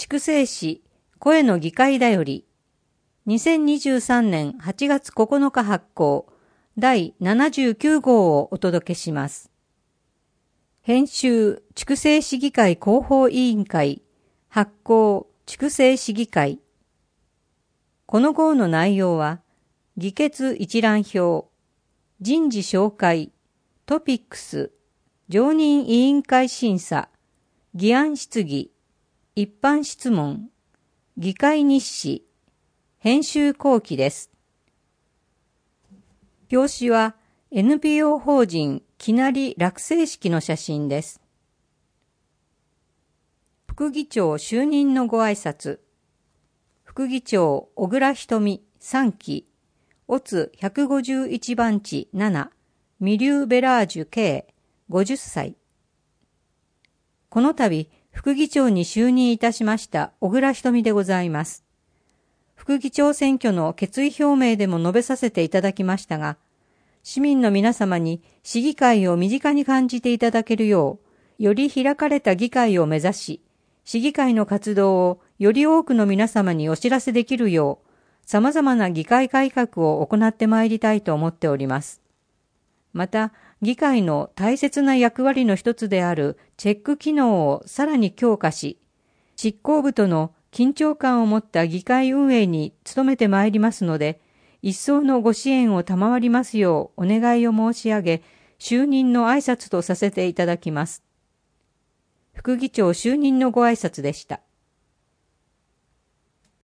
筑西市声の議会だより、2023年8月9日発行、第79号をお届けします。編集、筑西市議会広報委員会、発行、筑西市議会。この号の内容は、議決一覧表、人事紹介、トピックス、常任委員会審査、議案質疑、一般質問、議会日誌、編集後記です。表紙は NPO 法人きなり落成式の写真です。副議長就任のご挨拶。副議長小倉瞳3期、オツ151番地7、ミリューベラージュ K、50歳。この度、副議長に就任いたしました小倉瞳でございます。副議長選挙の決意表明でも述べさせていただきましたが、市民の皆様に市議会を身近に感じていただけるよう、より開かれた議会を目指し、市議会の活動をより多くの皆様にお知らせできるよう、様々な議会改革を行ってまいりたいと思っております。また、議会の大切な役割の一つであるチェック機能をさらに強化し、執行部との緊張感を持った議会運営に努めてまいりますので、一層のご支援を賜りますようお願いを申し上げ、就任の挨拶とさせていただきます。副議長就任のご挨拶でした。